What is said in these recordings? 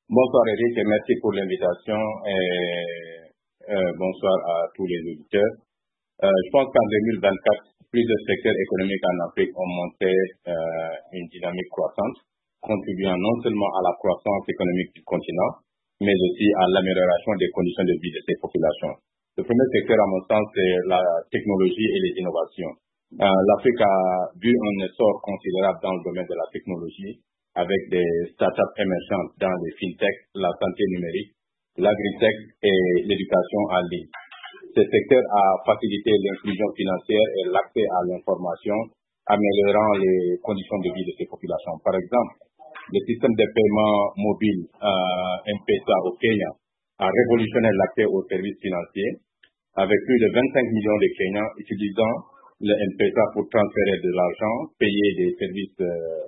Bonsoir Eric et merci pour l'invitation et bonsoir à tous les auditeurs. Je pense qu'en 2024, plusieurs secteurs économiques en Afrique ont montré une dynamique croissante, contribuant non seulement à la croissance économique du continent, mais aussi à l'amélioration des conditions de vie de ses populations. Le premier secteur, à mon sens, c'est la technologie et les innovations. L'Afrique a vu un essor considérable dans le domaine de la technologie, avec des startups émergentes dans les fintech, la santé numérique, l'agritech et l'éducation en ligne. Ce secteur a facilité l'inclusion financière et l'accès à l'information, améliorant les conditions de vie de ces populations. Par exemple, le système de paiement mobile M-Pesa au Kenya a révolutionné l'accès aux services financiers, avec plus de 25 millions de Kenyans utilisant le M-Pesa pour transférer de l'argent, payer des services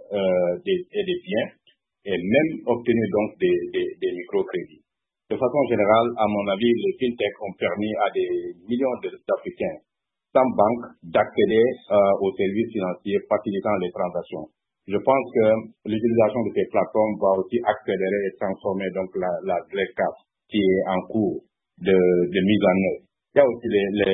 et des biens, et même obtenir donc des microcrédits. De façon générale, à mon avis, les fintech ont permis à des millions d'Africains sans banque d'accéder aux services financiers facilitant les transactions. Je pense que l'utilisation de ces plateformes va aussi accélérer et transformer donc la Black Card qui est en cours de mise en œuvre. Il y a aussi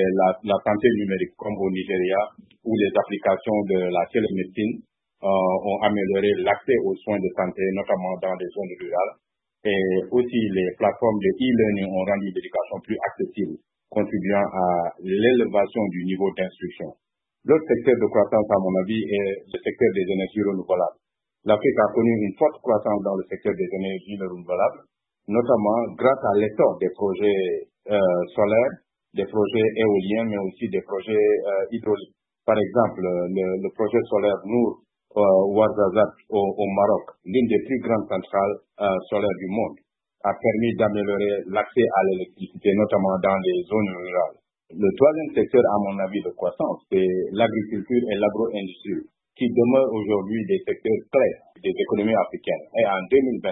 la santé numérique, comme au Nigeria, où les applications de la télémédecine ont amélioré l'accès aux soins de santé, notamment dans les zones rurales. Et aussi, les plateformes de e-learning ont rendu l'éducation plus accessible, contribuant à l'élévation du niveau d'instruction. L'autre secteur de croissance, à mon avis, est le secteur des énergies renouvelables. L'Afrique a connu une forte croissance dans le secteur des énergies renouvelables, notamment grâce à l'essor des projets solaires, des projets éoliens, mais aussi des projets hydrauliques. Par exemple, le projet solaire Nour Ouarzazate au Maroc, l'une des plus grandes centrales solaires du monde, a permis d'améliorer l'accès à l'électricité, notamment dans les zones rurales. Le troisième secteur, à mon avis, de croissance, c'est l'agriculture et l'agro-industrie, qui demeurent aujourd'hui des secteurs clés des économies africaines. Et en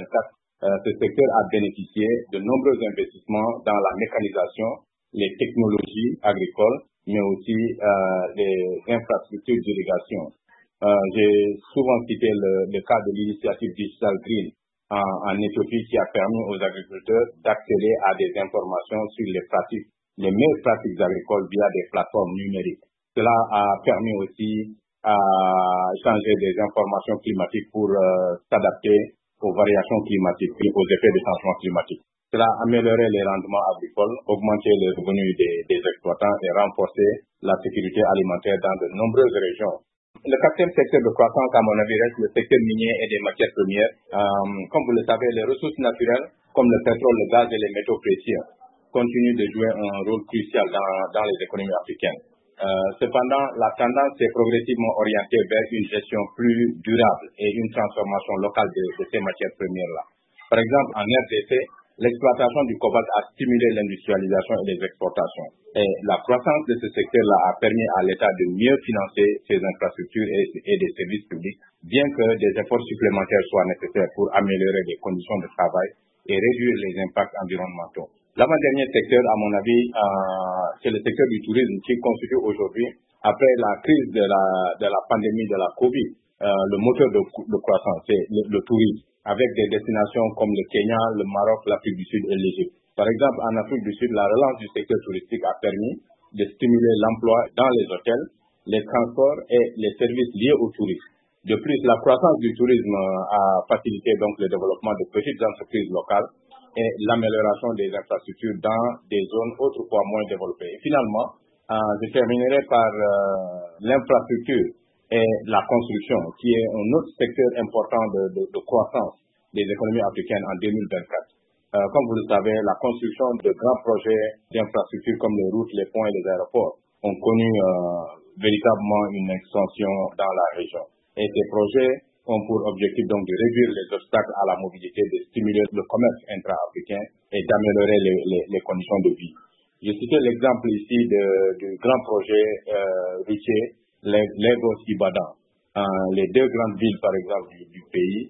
2024, ce secteur a bénéficié de nombreux investissements dans la mécanisation, les technologies agricoles, mais aussi les infrastructures d'irrigation. J'ai souvent cité le cas de l'initiative Digital Green en Éthiopie qui a permis aux agriculteurs d'accéder à des informations sur les meilleures pratiques agricoles via des plateformes numériques. Cela a permis aussi à changer des informations climatiques pour s'adapter aux variations climatiques et aux effets des changements climatiques. Cela a amélioré les rendements agricoles, augmenté les revenus des exploitants et renforcé la sécurité alimentaire dans de nombreuses régions. Le quatrième secteur de croissance, à mon avis, reste le secteur minier et des matières premières. Comme vous le savez, les ressources naturelles, comme le pétrole, le gaz et les métaux précieux, continuent de jouer un rôle crucial dans les économies africaines. Cependant, la tendance est progressivement orientée vers une gestion plus durable et une transformation locale de ces matières premières-là. Par exemple, en RDC, l'exploitation du cobalt a stimulé l'industrialisation et les exportations. Et la croissance de ce secteur-là a permis à l'État de mieux financer ses infrastructures et des services publics, bien que des efforts supplémentaires soient nécessaires pour améliorer les conditions de travail et réduire les impacts environnementaux. L'avant-dernier secteur, à mon avis, c'est le secteur du tourisme qui constitue aujourd'hui, après la crise de la pandémie de la Covid, le moteur de croissance, c'est le tourisme, avec des destinations comme le Kenya, le Maroc, l'Afrique du Sud et l'Égypte. Par exemple, en Afrique du Sud, la relance du secteur touristique a permis de stimuler l'emploi dans les hôtels, les transports et les services liés au tourisme. De plus, la croissance du tourisme a facilité donc le développement de petites entreprises locales et l'amélioration des infrastructures dans des zones autrefois moins développées. Et finalement, je terminerai par l'infrastructure et la construction, qui est un autre secteur important de croissance des économies africaines en 2024. Comme vous le savez, la construction de grands projets d'infrastructures comme les routes, les ponts et les aéroports ont connu véritablement une extension dans la région. Et ces projets ont pour objectif donc de réduire les obstacles à la mobilité, de stimuler le commerce intra-africain et d'améliorer les conditions de vie. Je citais l'exemple ici du grand projet routier Lagos-Ibadan. Les deux grandes villes, par exemple, du pays,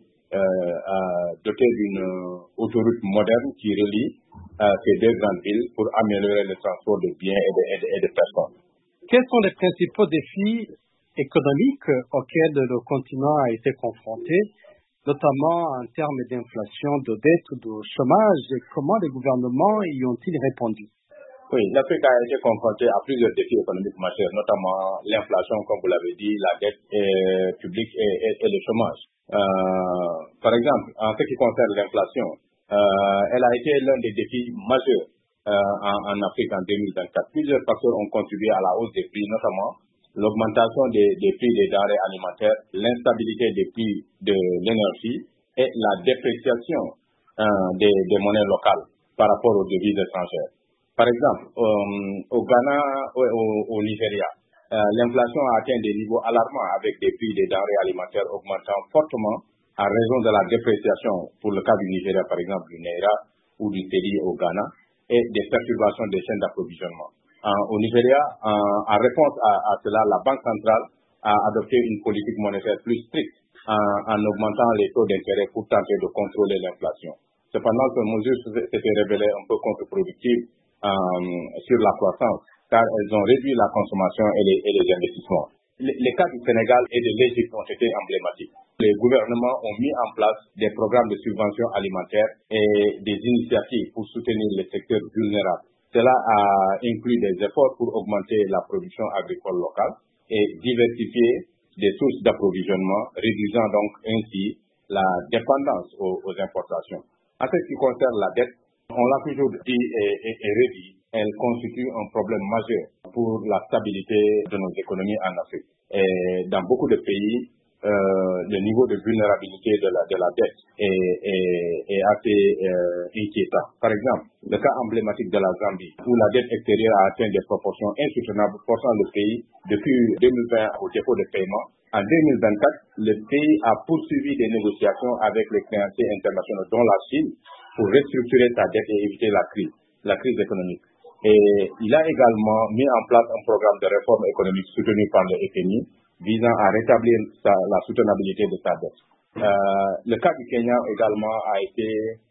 dotées d'une autoroute moderne qui relie ces deux grandes villes pour améliorer le transport de biens et de personnes. Quels sont les principaux défis économiques auxquels le continent a été confronté notamment en termes d'inflation, de dette, de chômage, et comment les gouvernements y ont-ils répondu? Oui, l'Afrique a été confrontée à plusieurs défis économiques majeurs, notamment l'inflation, comme vous l'avez dit, la dette publique et le chômage. Par exemple, en ce qui concerne l'inflation, elle a été l'un des défis majeurs en Afrique en 2024. Plusieurs facteurs ont contribué à la hausse des prix, notamment l'augmentation des prix des denrées alimentaires, l'instabilité des prix de l'énergie et la dépréciation des monnaies locales par rapport aux devises étrangères. Par exemple, au Ghana, au Nigeria, l'inflation a atteint des niveaux alarmants avec des prix des denrées alimentaires augmentant fortement en raison de la dépréciation, pour le cas du Nigeria par exemple, du Naira ou du Cedi au Ghana, et des perturbations des chaînes d'approvisionnement. Au Nigeria, en réponse à cela, la Banque centrale a adopté une politique monétaire plus stricte en augmentant les taux d'intérêt pour tenter de contrôler l'inflation. Cependant, ces mesures s'étaient révélées un peu contre-productives sur la croissance, car elles ont réduit la consommation et les investissements. Les cas du Sénégal et de l'Égypte ont été emblématiques. Les gouvernements ont mis en place des programmes de subvention alimentaire et des initiatives pour soutenir les secteurs vulnérables. Cela a inclus des efforts pour augmenter la production agricole locale et diversifier des sources d'approvisionnement, réduisant donc ainsi la dépendance aux importations. En ce qui concerne la dette, on l'a toujours dit et redit, elle constitue un problème majeur pour la stabilité de nos économies en Afrique. Et dans beaucoup de pays, le niveau de vulnérabilité de la dette est assez inquiétant. Par exemple, le cas emblématique de la Zambie, où la dette extérieure a atteint des proportions insoutenables, forçant le pays, depuis 2020 au dépôt de paiement. En 2024, le pays a poursuivi des négociations avec les créanciers internationaux, dont la Chine, pour restructurer sa dette et éviter la crise économique. Et il a également mis en place un programme de réforme économique soutenu par le FMI, visant à rétablir la soutenabilité de sa dette. Le cas du Kenya également a été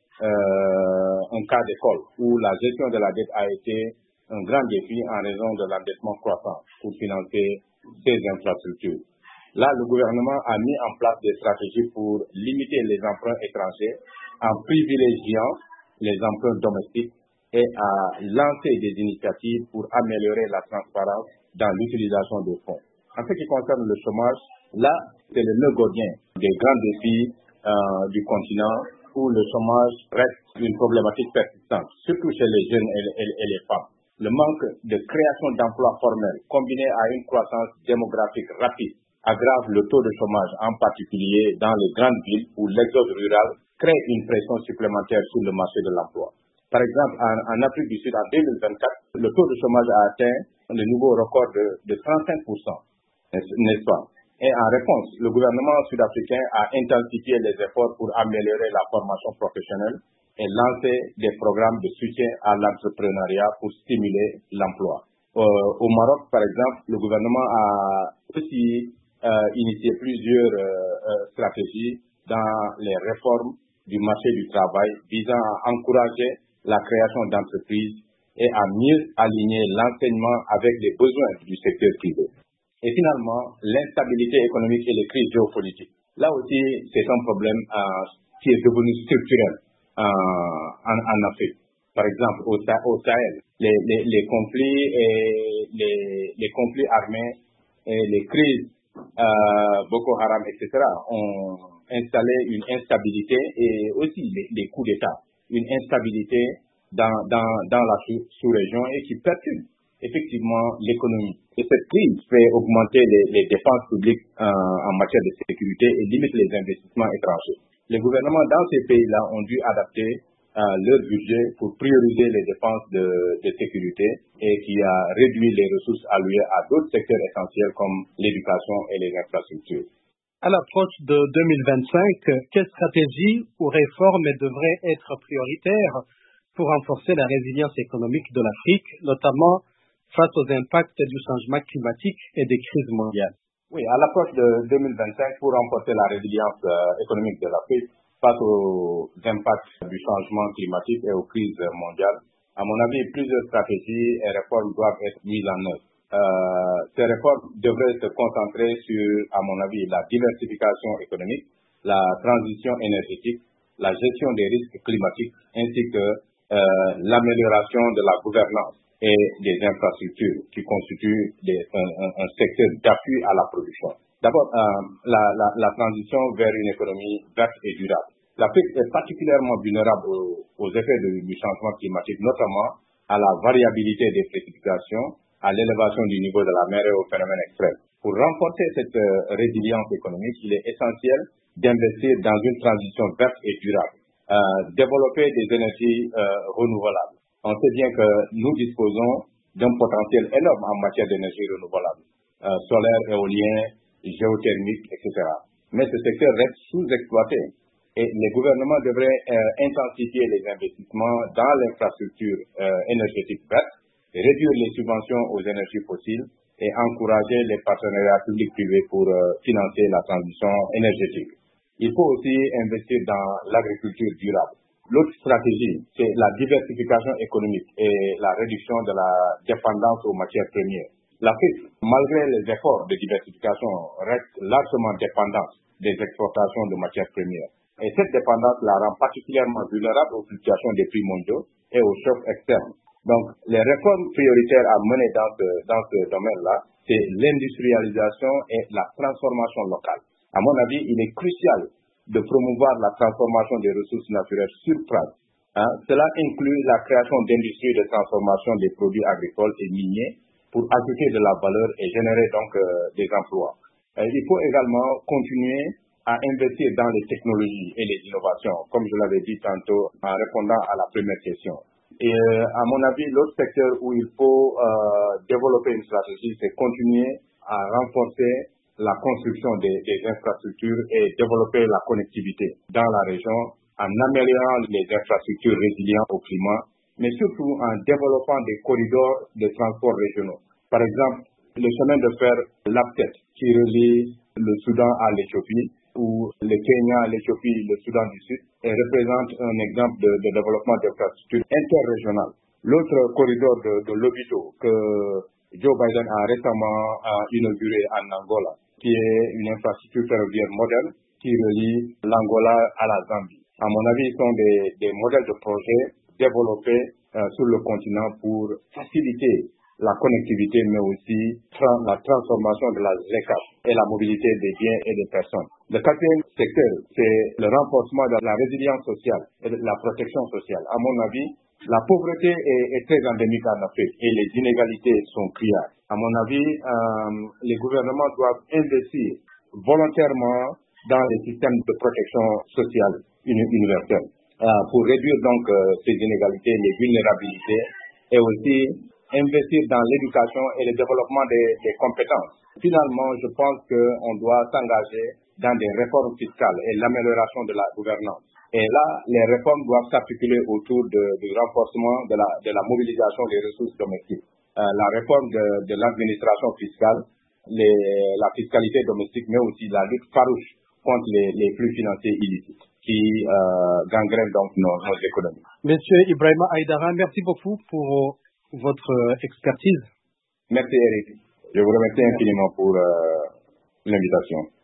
un cas d'école où la gestion de la dette a été un grand défi en raison de l'endettement croissant pour financer ces infrastructures. Là, le gouvernement a mis en place des stratégies pour limiter les emprunts étrangers en privilégiant les emprunts domestiques et à lancer des initiatives pour améliorer la transparence dans l'utilisation des fonds. En ce qui concerne le chômage, là, c'est le nœud gordien des grands défis du continent où le chômage reste une problématique persistante, surtout chez les jeunes et les femmes. Le manque de création d'emplois formels combiné à une croissance démographique rapide aggrave le taux de chômage, en particulier dans les grandes villes où l'exode rural crée une pression supplémentaire sur le marché de l'emploi. Par exemple, en Afrique du Sud, en 2024, le taux de chômage a atteint le niveau record de 35%, n'est-ce pas? Et en réponse, le gouvernement sud-africain a intensifié les efforts pour améliorer la formation professionnelle et lancer des programmes de soutien à l'entrepreneuriat pour stimuler l'emploi. Au Maroc, par exemple, le gouvernement a aussi initié plusieurs stratégies dans les réformes du marché du travail visant à encourager la création d'entreprises et à mieux aligner l'enseignement avec les besoins du secteur privé. Et finalement, l'instabilité économique et les crises géopolitiques. Là aussi, c'est un problème qui est devenu structurel en Afrique. Par exemple, au Sahel, les conflits et les conflits armés et les crises Boko Haram, etc., ont installé une instabilité et aussi les coups d'État, une instabilité dans la sous-région et qui perturbe effectivement l'économie. Et cette crise fait augmenter les dépenses publiques en matière de sécurité et limite les investissements étrangers. Les gouvernements dans ces pays-là ont dû adapter leur budget pour prioriser les dépenses de sécurité et qui a réduit les ressources allouées à d'autres secteurs essentiels comme l'éducation et les infrastructures. À l'approche de 2025, quelles stratégies ou réformes devraient être prioritaires pour renforcer la résilience économique de l'Afrique, notamment face aux impacts du changement climatique et des crises mondiales? Oui, à l'approche de 2025, pour renforcer la résilience économique de l'Afrique face aux impacts du changement climatique et aux crises mondiales, à mon avis, plusieurs stratégies et réformes doivent être mises en œuvre. Ces réformes devraient se concentrer sur, à mon avis, la diversification économique, la transition énergétique, la gestion des risques climatiques, ainsi que l'amélioration de la gouvernance et des infrastructures qui constituent un secteur d'appui à la production. D'abord, la transition vers une économie verte et durable. L'Afrique est particulièrement vulnérable aux effets du changement climatique, notamment à la variabilité des précipitations, à l'élévation du niveau de la mer et aux phénomènes extrêmes. Pour renforcer cette résilience économique, il est essentiel d'investir dans une transition verte et durable, développer des énergies renouvelables. On sait bien que nous disposons d'un potentiel énorme en matière d'énergie renouvelable, solaire, éolien, géothermique, etc. Mais ce secteur reste sous-exploité. Et les gouvernements devraient intensifier les investissements dans l'infrastructure énergétique verte, réduire les subventions aux énergies fossiles et encourager les partenariats publics-privés pour financer la transition énergétique. Il faut aussi investir dans l'agriculture durable. L'autre stratégie, c'est la diversification économique et la réduction de la dépendance aux matières premières. L'Afrique, malgré les efforts de diversification, reste largement dépendante des exportations de matières premières. Et cette dépendance la rend particulièrement vulnérable aux fluctuations des prix mondiaux et aux chocs externes. Donc, les réformes prioritaires à mener dans ce domaine-là, c'est l'industrialisation et la transformation locale. À mon avis, il est crucial de promouvoir la transformation des ressources naturelles sur place. Cela inclut la création d'industries de transformation des produits agricoles et miniers pour ajouter de la valeur et générer donc des emplois. Il faut également continuer à investir dans les technologies et les innovations, comme je l'avais dit tantôt en répondant à la première question. Et à mon avis, l'autre secteur où il faut développer une stratégie, c'est continuer à renforcer la construction des infrastructures et développer la connectivité dans la région en améliorant les infrastructures résilientes au climat, mais surtout en développant des corridors de transport régionaux. Par exemple, le chemin de fer LAPTET qui relie le Soudan à l'Éthiopie, ou le Kenya, l'Éthiopie, le Soudan du Sud, et représente un exemple de développement d'infrastructures interrégionales. L'autre corridor de Lobito que Joe Biden a récemment inauguré en Angola, qui est une infrastructure ferroviaire moderne qui relie l'Angola à la Zambie. À mon avis, ce sont des modèles de projets développés sur le continent pour faciliter la connectivité, mais aussi la transformation de la ZECAF et la mobilité des biens et des personnes. Le quatrième secteur, c'est le renforcement de la résilience sociale et de la protection sociale. À mon avis, la pauvreté est très endémique en Afrique et les inégalités sont criardes. À mon avis, les gouvernements doivent investir volontairement dans les systèmes de protection sociale universelle pour réduire donc ces inégalités, les vulnérabilités et aussi investir dans l'éducation et le développement des compétences. Finalement, je pense qu'on doit s'engager dans des réformes fiscales et l'amélioration de la gouvernance. Et là, les réformes doivent s'articuler autour du renforcement de la mobilisation des ressources domestiques. La réforme de l'administration fiscale, la fiscalité domestique, mais aussi la lutte farouche contre les flux financiers illicites qui gangrènent donc nos économies. Monsieur Ibrahima Aïdara, merci beaucoup pour votre expertise. Merci Eric. Je vous remercie infiniment pour l'invitation.